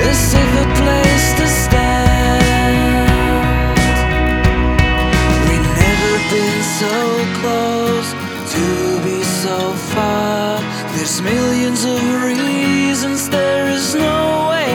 a safer place to stand. We've never been so close to be so far. There's millions of reasons there